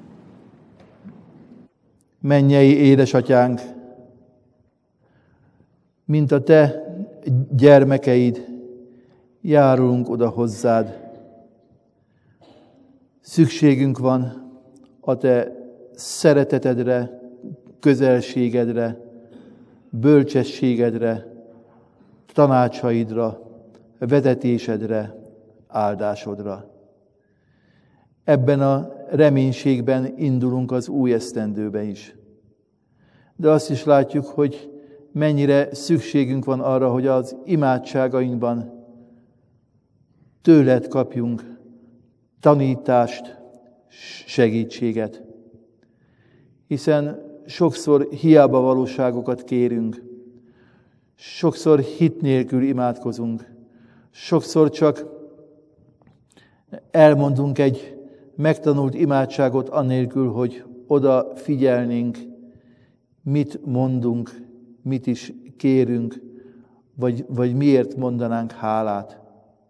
Mennyei édesatyánk, mint a te gyermekeid, járulunk oda hozzád. Szükségünk van a te szeretetedre, közelségedre, bölcsességedre, tanácsaidra, vezetésedre, áldásodra. Ebben a reménységben indulunk az új esztendőbe is. De azt is látjuk, hogy mennyire szükségünk van arra, hogy az imádságainkban tőled kapjunk tanítást, segítséget. Hiszen sokszor hiába valóságokat kérünk, sokszor hit nélkül imádkozunk, sokszor csak elmondunk egy megtanult imádságot anélkül, hogy oda figyelnénk, mit mondunk, mit is kérünk, vagy, vagy miért mondanánk hálát.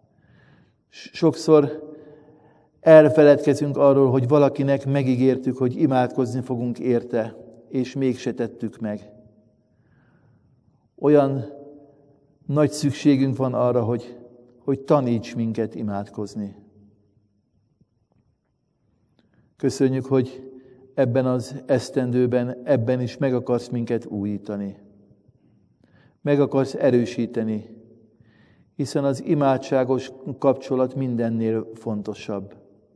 Sokszor elfeledkezünk arról, hogy valakinek megígértük, hogy imádkozni fogunk érte, és mégse tettük meg. Olyan nagy szükségünk van arra, hogy, hogy taníts minket imádkozni. Köszönjük, hogy ebben az esztendőben, ebben is meg akarsz minket újítani. Meg akarsz erősíteni, hiszen az imádságos kapcsolat mindennél fontosabb.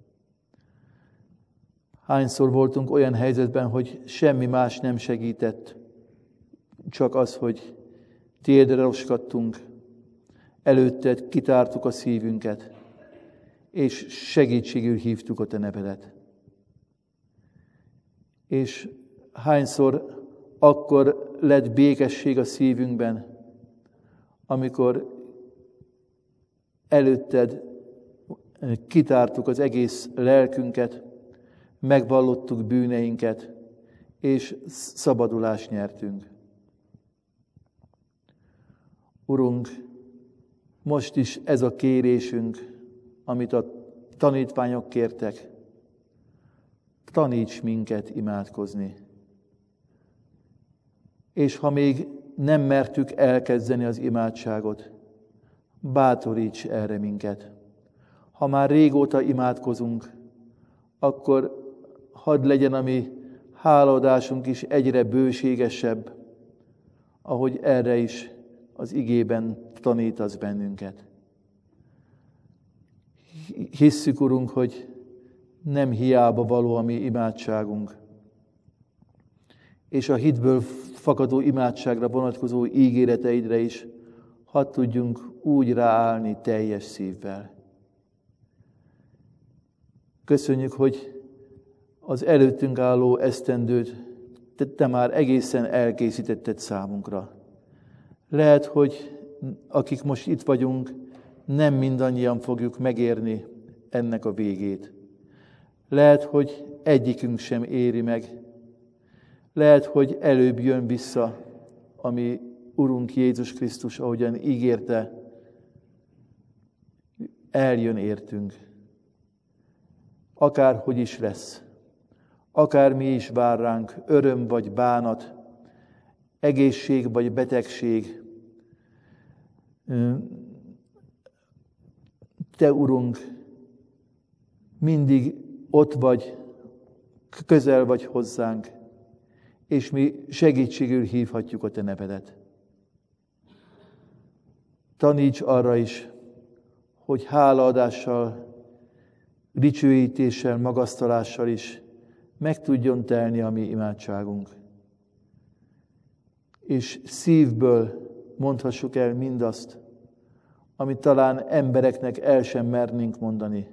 Hányszor voltunk olyan helyzetben, hogy semmi más nem segített, csak az, hogy térdre roskadtunk, előtted kitártuk a szívünket, és segítségül hívtuk a te nevedet. És hányszor akkor lett békesség a szívünkben, amikor előtted kitártuk az egész lelkünket, megvallottuk bűneinket, és szabadulást nyertünk. Urunk, most is ez a kérésünk, amit a tanítványok kértek, taníts minket imádkozni. És ha még nem mertük elkezdeni az imádságot, bátoríts erre minket. Ha már régóta imádkozunk, akkor hadd legyen a mi hálaadásunk is egyre bőségesebb, ahogy erre is az igében tanítasz bennünket. Hisszük, Urunk, hogy nem hiába való a mi imádságunk, és a hitből fakadó imádságra vonatkozó ígéreteidre is hadd tudjunk úgy ráállni teljes szívvel. Köszönjük, hogy az előttünk álló esztendőt te, te már egészen elkészítetted számunkra. Lehet, hogy akik most itt vagyunk, nem mindannyian fogjuk megérni ennek a végét. Lehet, hogy egyikünk sem éri meg. Lehet, hogy előbb jön vissza, ami Urunk Jézus Krisztus, ahogyan ígérte, eljön értünk. Akárhogy is lesz, akármi is vár ránk, öröm vagy bánat, egészség vagy betegség, te, Urunk, mindig ott vagy, közel vagy hozzánk, és mi segítségül hívhatjuk a te nevedet. Taníts arra is, hogy hálaadással, dicsőítéssel, magasztalással is meg tudjon telni a mi imádságunk. És szívből mondhassuk el mindazt, amit talán embereknek el sem mernénk mondani.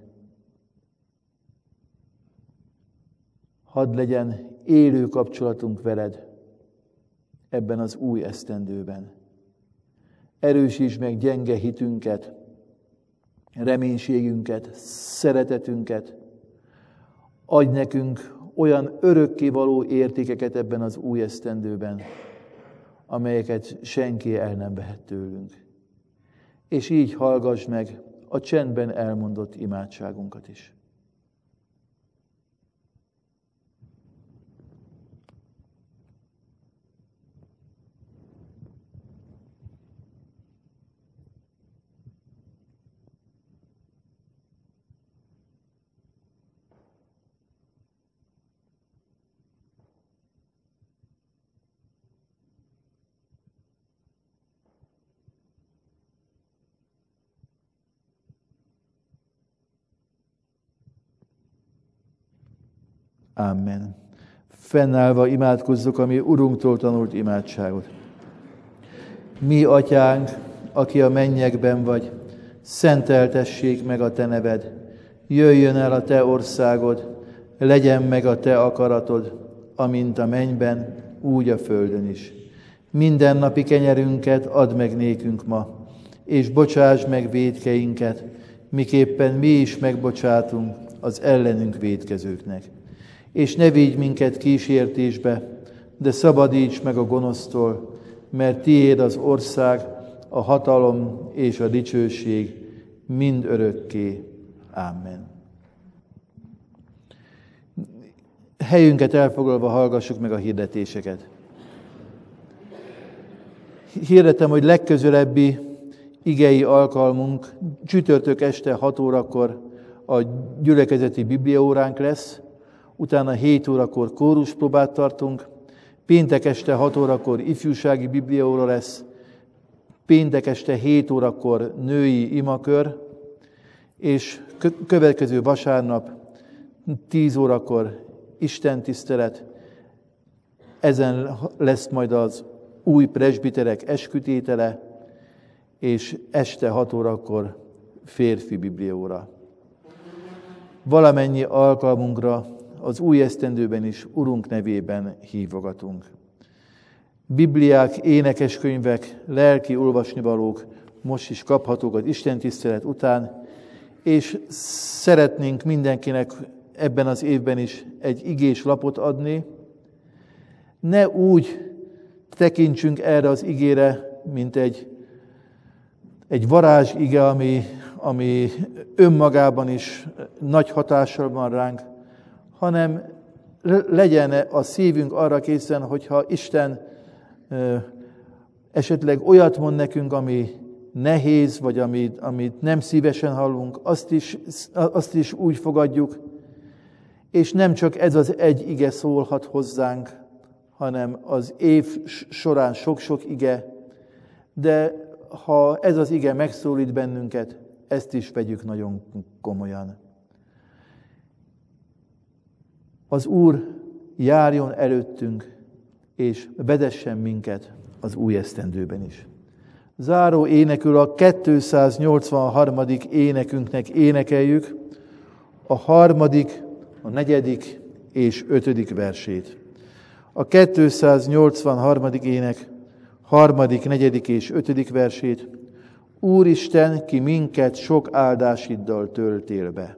Hadd legyen élő kapcsolatunk veled ebben az új esztendőben. Erősítsd meg gyenge hitünket, reménységünket, szeretetünket. Adj nekünk olyan örökkévaló értékeket ebben az új esztendőben, amelyeket senki el nem vehet tőlünk. És így hallgass meg a csendben elmondott imádságunkat is. Amen. Fennállva imádkozzuk a mi Urunktól tanult imádságot. Mi, Atyánk, aki a mennyekben vagy, szenteltessék meg a te neved. Jöjjön el a te országod, legyen meg a te akaratod, amint a mennyben, úgy a földön is. Mindennapi kenyerünket add meg nékünk ma, és bocsáss meg vétkeinket, miképpen mi is megbocsátunk az ellenünk vétkezőknek. És ne vigy minket kísértésbe, de szabadíts meg a gonosztól, mert tiéd az ország, a hatalom és a dicsőség mind örökké. Amen. Helyünket elfoglalva hallgassuk meg a hirdetéseket. Hirdetem, hogy legközelebbi igei alkalmunk csütörtök este hat órakor a gyülekezeti bibliaóránk lesz, utána hét órakor kóruspróbát tartunk, péntek este hat órakor ifjúsági bibliaóra lesz, péntek este hét órakor női imakör, és következő vasárnap tíz órakor istentisztelet. Ezen lesz majd az új presbiterek eskütétele, és este hat órakor férfi bibliaóra. Valamennyi alkalmunkra az új esztendőben is Urunk nevében hívogatunk. Bibliák, énekeskönyvek, lelki olvasnivalók most is kaphatók az istentisztelet után, és szeretnénk mindenkinek ebben az évben is egy igés lapot adni. Ne úgy tekintsünk erre az igére, mint egy, egy varázsige, ami, ami önmagában is nagy hatással van ránk, hanem legyen a szívünk arra készen, hogyha Isten esetleg olyat mond nekünk, ami nehéz, vagy amit, amit nem szívesen hallunk, azt is, azt is úgy fogadjuk, és nem csak ez az egy ige szólhat hozzánk, hanem az év során sok-sok ige, de ha ez az ige megszólít bennünket, ezt is vegyük nagyon komolyan. Az Úr járjon előttünk, és vezessen minket az új esztendőben is. Záró énekül a kétszáznyolcvanharmadik énekünknek énekeljük a harmadik, a negyedik és ötödik versét. A kétszáznyolcvanharmadik ének harmadik, negyedik és ötödik versét. Úristen, ki minket sok áldásiddal töltél be.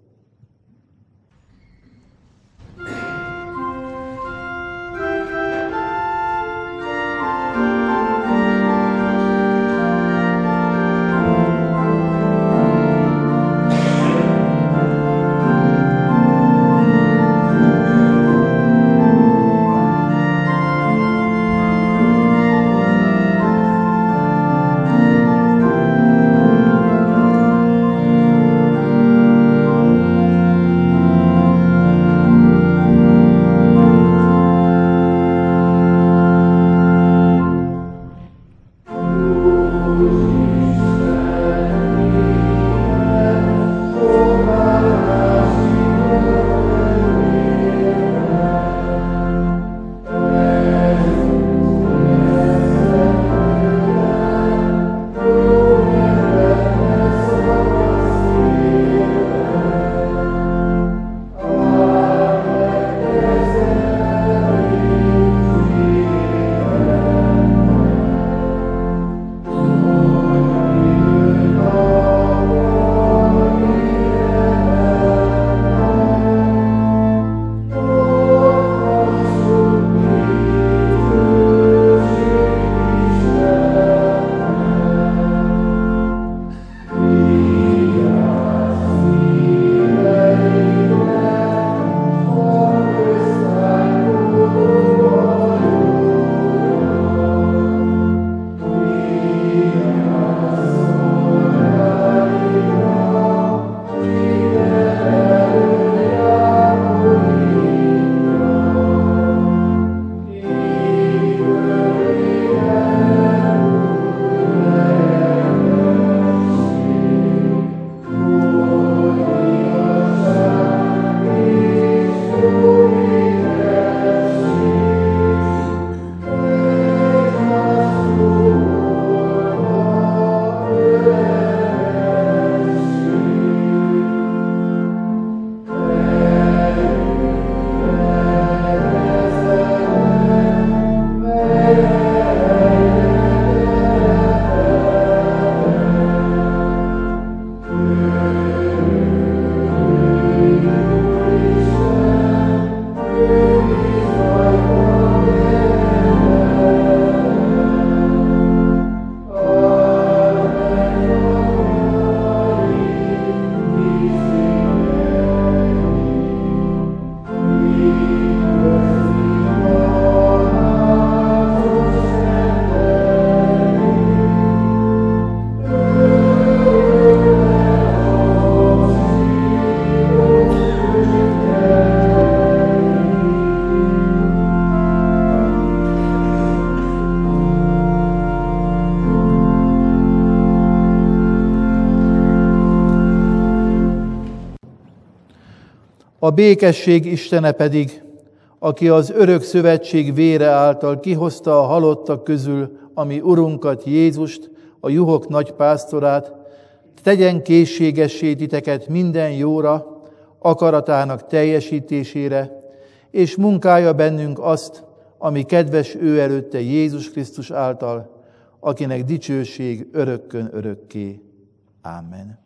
A békesség Istene pedig, aki az örök szövetség vére által kihozta a halottak közül a mi Urunkat, Jézust, a juhok nagy pásztorát, tegyen készségessé titeket minden jóra, akaratának teljesítésére, és munkálja bennünk azt, ami kedves ő előtte Jézus Krisztus által, akinek dicsőség örökkön örökké. Ámen.